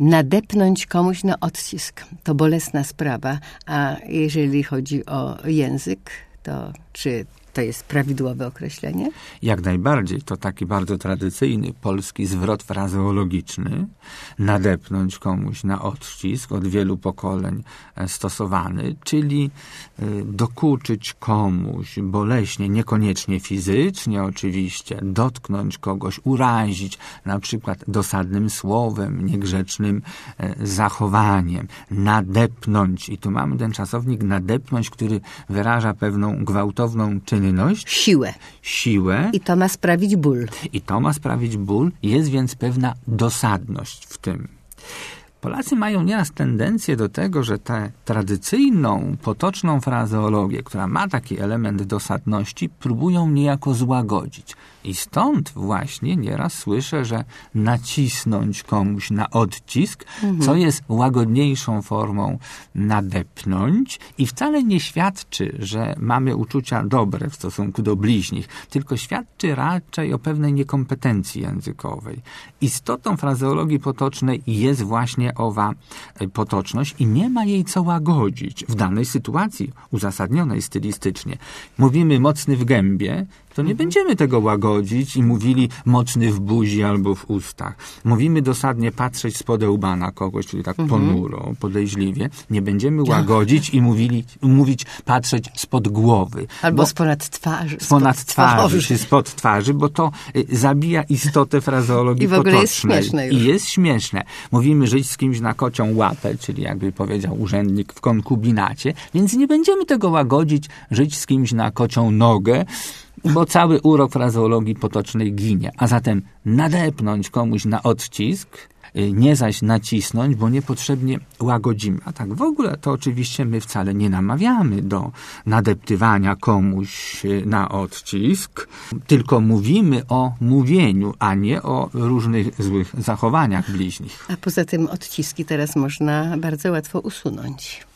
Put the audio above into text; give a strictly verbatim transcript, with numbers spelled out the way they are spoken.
Nadepnąć komuś na odcisk to bolesna sprawa, a jeżeli chodzi o język, to czy to jest prawidłowe określenie? Jak najbardziej. To taki bardzo tradycyjny polski zwrot frazeologiczny. Nadepnąć komuś na odcisk, od wielu pokoleń stosowany, czyli dokuczyć komuś boleśnie, niekoniecznie fizycznie oczywiście, dotknąć kogoś, urazić, na przykład dosadnym słowem, niegrzecznym zachowaniem. Nadepnąć. I tu mamy ten czasownik nadepnąć, który wyraża pewną gwałtowną czynność. Siłę. Siłę. I to ma sprawić ból. I to ma sprawić ból. Jest więc pewna dosadność w tym. Polacy mają nieraz tendencję do tego, że tę tradycyjną, potoczną frazeologię, która ma taki element dosadności, próbują niejako złagodzić. I stąd właśnie nieraz słyszę, że nacisnąć komuś na odcisk, mhm. co jest łagodniejszą formą nadepnąć i wcale nie świadczy, że mamy uczucia dobre w stosunku do bliźnich, tylko świadczy raczej o pewnej niekompetencji językowej. Istotą frazeologii potocznej jest właśnie owa potoczność i nie ma jej co łagodzić w danej sytuacji uzasadnionej stylistycznie. Mówimy mocny w gębie, to nie mhm. będziemy tego łagodzić i mówili mocny w buzi albo w ustach. Mówimy dosadnie patrzeć spod łba na kogoś, czyli tak mhm. ponuro, podejrzliwie. Nie będziemy łagodzić i mówili, mówić patrzeć spod głowy. Albo bo, spod twarzy. Spod twarzy, czy spod twarzy, bo to y, zabija istotę frazeologii I w ogóle potocznej. Jest śmieszne już. I jest śmieszne. Mówimy żyć z kimś na kocią łapę, czyli jakby powiedział urzędnik w konkubinacie, więc nie będziemy tego łagodzić, żyć z kimś na kocią nogę, bo cały urok frazeologii potocznej ginie. A zatem nadepnąć komuś na odcisk, nie zaś nacisnąć, bo niepotrzebnie łagodzimy. A tak w ogóle to oczywiście my wcale nie namawiamy do nadeptywania komuś na odcisk, tylko mówimy o mówieniu, a nie o różnych złych zachowaniach bliźnich. A poza tym odciski teraz można bardzo łatwo usunąć.